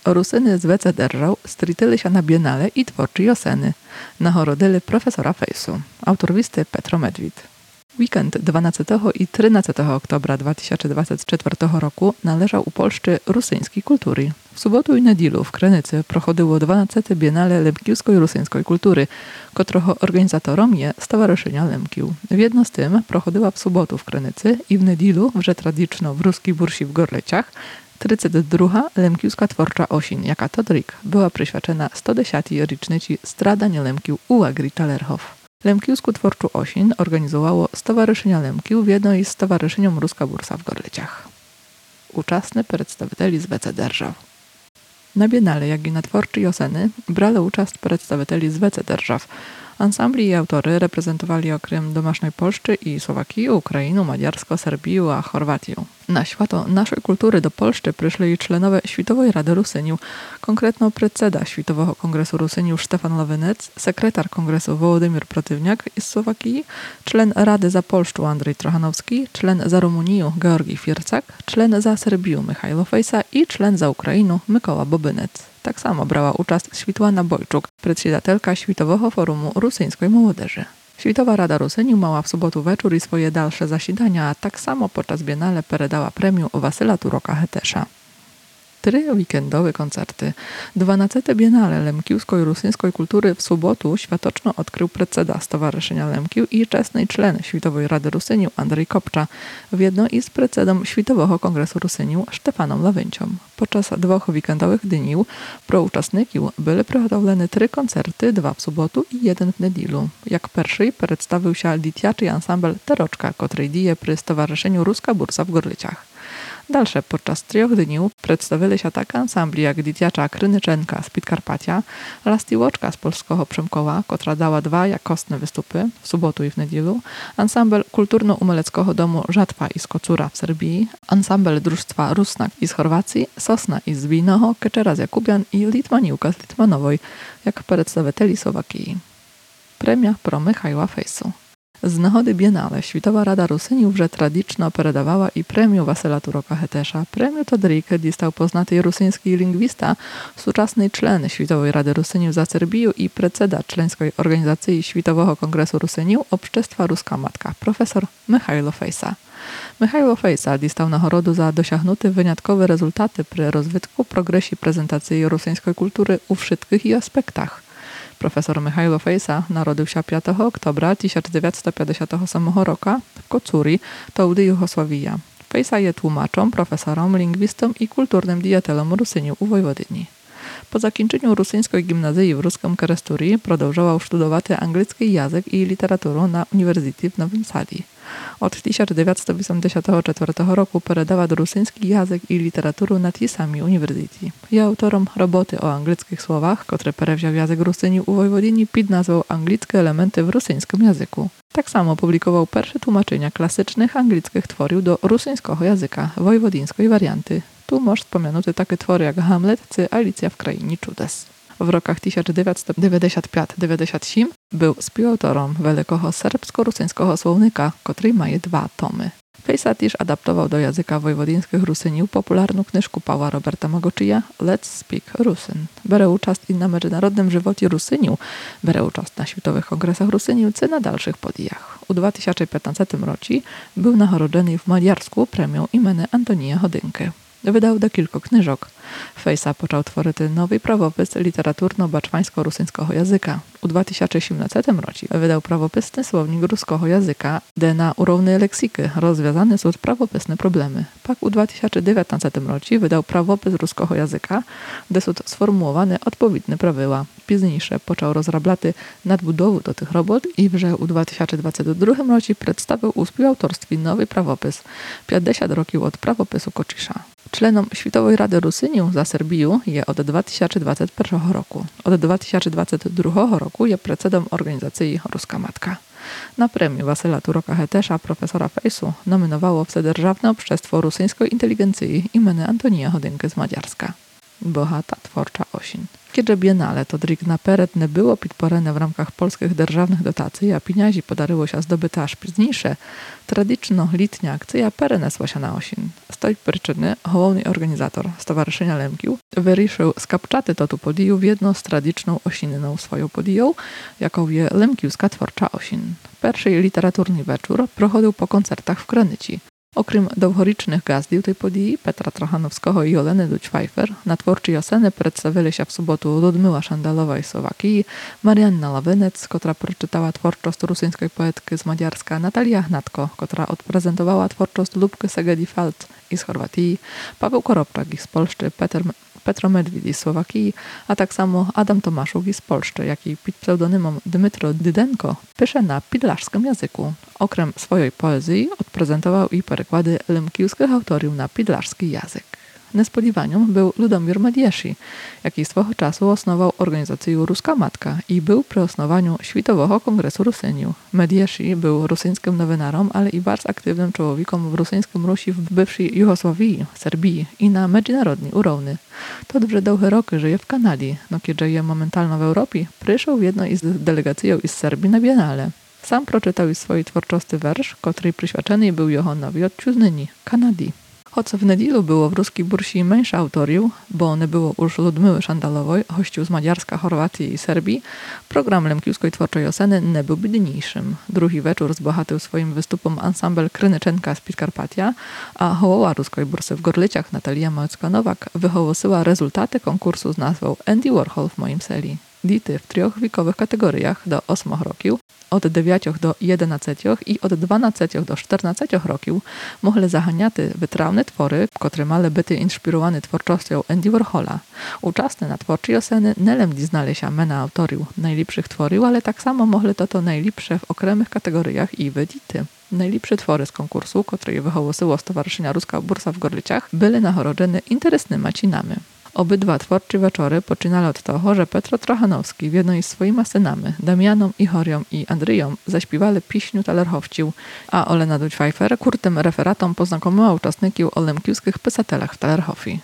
Rusyny зве держав стрітилися на бієнале і творчі осени. Нагородили профesora Fejsu. Autor listy Petro Medwid. Weekend 12 i 13 oktobra 2024 roku należał u Polszczy rusyńskiej kultury. W sobotu i niedzielu w Krynicy prochodziło 12. Biennale Lemkiewskiej rusyńskiej kultury, którego organizatorom je Stowarzyszenia Lemkiw. W jedno z tym prochodziła w sobotu w Krynicy i w niedzielu, że tradycyjno w ruskiej bursi w Gorleciach, 32. Lemkiewska Tworcza Osin, jaka to drik, była przyświadczona 110. rocznicy stradania Lemkiw u Agrita Lerchow. Lemkiewską Tworczą Osin organizowało Stowarzyszenie Lemkiw w jednej z Stowarzyszeniom Ruska Bursa w Gorleciach. Uczestni przedstawicieli зве держав. Na biennale, jak i na Tworczej Oseny brali udział przedstawicieli зве держав. Ansambli i autory reprezentowali okrem domaśnej Polszczy i Słowakii, Ukrainę, Maďarsko, Serbię a Chorwatię. Na święto naszej kultury do Polszczy przyszli członowie Światowej Rady Rusyniów, konkretno predseda Światowego Kongresu Rusyniów Stefan Lawinec, sekretarz Kongresu Wołodymyr Protywniak z Słowakii, czlen Rady za Polszczą Andrzej Trochanowski, czlen za Rumunię Georgi Fircak, czlen za Serbię Michajlo Fejsa i czlen za Ukrainę Mykoła Bobynec. Tak samo brała udział Światłana Bojczuk, przedsiedatelka Światowego Forumu Rusyńskiej Młodzieży. Światowa Rada Rusyniów mała w sobotu wieczór i swoje dalsze zasiedania, a tak samo podczas biennale peredała premię Wasyla Turoka-Hetesza. 3 weekendowe koncerty. 12. Biennale Lemkiewskiej rusyńskiej kultury w sobotu światoczno odkrył predseda Stowarzyszenia Lemkiw i czesny czlen Światowej Rady Rusyniów Andrzej Kopcza, w jedno i z predsedom Światowego Kongresu Rusyniów Stefanom Lawyncią. Podczas 2 weekendowych dni pro uczestników były przygotowane 3 koncerty, 2 w sobotu i 1 w niedzielu. Jak pierwszy przedstawił się dzieciaczy ansambl Teroczka, który dzieje przy Stowarzyszeniu Ruska Bursa w Gorliciach. Dalsze podczas 3 dni przedstawili się tak ansambli jak Dzieciacza Krynyczenka z Podkarpacia, Lastiłoczka z Polskiego Przemkoła, która dała 2 jakostne wystupy w sobotu i w niedzielu, ansambl Kulturno-Umeleckiego Domu Żatwa i z Kocura w Serbii, ansambl Drużstwa Rusnak z Chorwacji, Sosna z Zbijnoho, Keczera z Jakubian i Litmaniłka z Litmanowej, jak przedstawicieli Słowakii. Premia pro Michajła Fejsu. Z nagody biennale Światowa Rada Rusyniów że tradycyjno peredawała i premię Wasyla Turoka-Hetesza. Premię to drik dostał poznaty rosyjski lingwista, współczesny czlen Światowej Rady Rusyniów za Serbię i predseda członkowskiej organizacji Światowego Kongresu Rusyniów Obszczestwa Ruska Matka, profesor Michajlo Fejsa. Michajlo Fejsa dostał nagrodę za dosięgnięte wyjątkowe rezultaty przy rozwitku progresji prezentacji rosyjskiej kultury u wszystkich jej aspektach. Profesor Michajlo Fejsa narodził się 5 oktobra 1957 roku w Kocuri, to u Jugosławia. Fejsa jest tłumaczem, profesorem, lingwistą i kulturnym dietelem Rusyniów u Wojwodyni. Po zakończeniu rosyjskiej gimnazji w ruskim Keresturii продовжував studować angielski język i literaturę na Uniwersytecie w Nowym Sadi. Od 1984 roku peredawa rosyjski język i literaturę na tej samej uniwersytecie. Jest autorem roboty o angielskich słowach, które przewziął język Rusyniów u Wojwodini pod nazwą Anglickie elementy w rosyjskim języku. Tak samo publikował pierwsze tłumaczenia klasycznych angielskich tworów do rosyjskiego języka, wojwodyńskiej warianty. Tu można wspomnieć takie twory jak Hamlet czy Alicja w Krainie Cudes. W rokach 1995-97 był współautorem wielkiego serbsko-rosyjskiego słownika, który ma 2 tomy. Fejsa też adaptował do języka wojwodyńskich Rusyniów popularną książkę Pawła Roberta Magoczyja Let's Speak Rusin. Bierze udział i na międzynarodowym żywocie Rusyniów, bierze udział na światowych kongresach Rusyniów czy na dalszych podijach. U 2015 roku był nagrodzony w Maďarsku premią imienia Antonija Hodynkę. Wydał do kilku książek. Fejsa począł tworzyć nowy prawopis literaturno-baczwańsko-rusyńskiego języka. U 2017 roku wydał prawopisny słownik ruskiego języka, gdzie na urównej leksyki rozwiązane są prawopisne problemy. Pak u 2019 roku wydał prawopis ruskiego języka, gdzie są sformułowane odpowiednie prawiła. Późniejsze począł rozrabiać nadbudowę do tych robót i u 2022 roku przedstawił u współautorstwie nowy prawopis 50 roków od prawopisu Koczysza. Czlenom Światowej Rady Rusyniów za Serbię jest od 2021 roku. Od 2022 roku jest predsedom organizacji Ruska Matka. Na premię Wasyla Turoka-Hetesza profesora Fejsu nominowało Wsedержавne Obszczestwo Rosyjskiej Inteligencji imienia Antonija Hodynkę z Maďarska. Bohata tworcza osін. Keďže Biennale to drik naперед не było підпорене в рамках польських державних дотацій, а пінязі подарилося здобити аж пізніше, традиційно літня акція перенеслася на осінь. Z tej przyczyny головний organizator Stowarzyszenia Lemkiów wyrішив скапчати тоту подію в jedno z tradycyjną осінною swoją podіją, jaką je Lemkiewska tworcza osін. Перший літературний вечір проходив по концертах в Креніці. Окрім довгорічних газдів tej podії Petra Trochanowskiego i Oleny Ludź-Pfeiffer, na twórczej oseny przedstawili się w sobotu Ludmila Szandalowa i Słowakii, Marianna Lawynec, która przeczytała twórczość rusyńskiej poetki z Maďarska, Natalia Hnatko, która odprezentowała twórczość Lubky Segedi-Falt i z Chorwatii, Paweł Koropczak z Polszczy, Petro Medwid z Słowakii, a tak samo Adam Tomaszuk z Polszczy, jak i pod pseudonymem Dmytro Dydenko pisze na pidlaszskim języku. Okrem swojej poezji odprezentował i przekłady lemkiewskich autorów na pidlaszski język. Niespodziewaniem był Ludomir Medieszy, jaki swego czasu osnował organizację Ruska Matka i był przy osnowaniu Światowego Kongresu Rusyniów. Medieszy był rosyjskim nowinarom, ale i bardzo aktywnym człowiekiem w rosyjskim Rusi w bywszej Jugosławii, Serbii i na międzynarodnej urowni. To вже довгі роки żyje w Kanadzie, no kiedy je momentalno w Europie, przyszedł w jedną z delegacji z Serbii na Biennale. Sam przeczytał z swojej twórczości wiersz, który przyświadczony był jeho nowej odczyznyni, Kanadii. Choć w niedzielę było w ruskiej bursi mniejsze autoriów, bo nie było już Ludmily Szandalowej, gościu z Maďarska, Chorwacji i Serbii, program Lemkiewskiej Twórczej Oseny nie był biedniejszym. Drugi wieczór zbohatył swoim wystupem ansambel Krynyczenka z Podkarpatia, a hołowa ruskiej bursy w Gorlicach Natalia Małecka-Nowak wyhołosyła rezultaty konkursu z nazwą Andy Warhol w moim seli. Dity w 3 wiekowych kategoriach do 8 roków, od 9 do 11 i od 12 do 14 roków mogli zahaniać wytrawne twory, które miały być inspirowane twórczością Andy Warhola. Uczestnicy na twórczej oseny nie lemdi znali się mena autorów najlepszych tworów, ale tak samo mogli to najlepsze w okremnych kategoriach i wydity. Najlepsze twory z konkursu, które wyhołosyło Stowarzyszenia Ruska Bursa w Gorlicach, były nagrodzone interesnymi macinami. Obydwa twórcze wieczory poczynali od tego, że Petro Trochanowski w jednej z swoimi synami, Damianą, Ichorią i Andryją, zaśpiewali piśniu talerchowciu, a Olena Ludź-Pfeiffer kurtym referatom poznakomiła uczestników o lemkiewskich pisatelach w Talerchofi.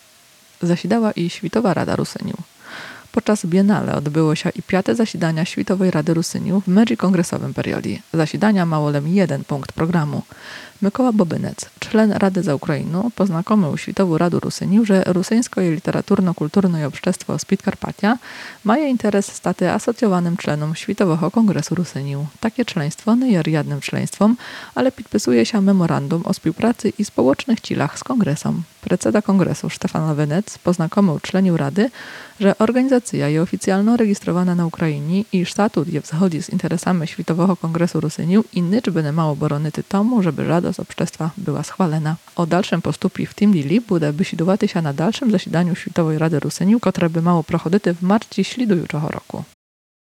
Zasidała i Światowa Rada Rusyniów. Podczas Biennale odbyło się i 5. zasiadanie Światowej Rady Rusyniów w międzykongresowym periodzie. Zasiadania mało jeden punkt programu. Mykoła Bobynec, czlen Rady za Ukrainą, poznakomił Światową Radę Rusyniów, że rosyjskie literaturno-kulturne obszczestwo z Podkarpatia ma interes staty asocjowanym czlenom Światowego Kongresu Rusyniów. Takie czleństwo nie jest jadnym czleństwem, ale podpisuje się memorandum o współpracy i społecznych cilach z kongresem. Predseda kongresu Stefan Lawynec poznakomił członów Rady, że organizacja jest oficjalnie rejestrowana na Ukrainie i statut jest w zgodzie z interesami Światowego Kongresu Rusyniów i nic by nie mało boronić tomu, żeby Rada z obszczestwa była schwalena. O dalszym postupie w tym dili bude wysiadować się na dalszym zasiadaniu Światowej Rady Rusyniów, które by mało prochodyty w marcu śledującego roku.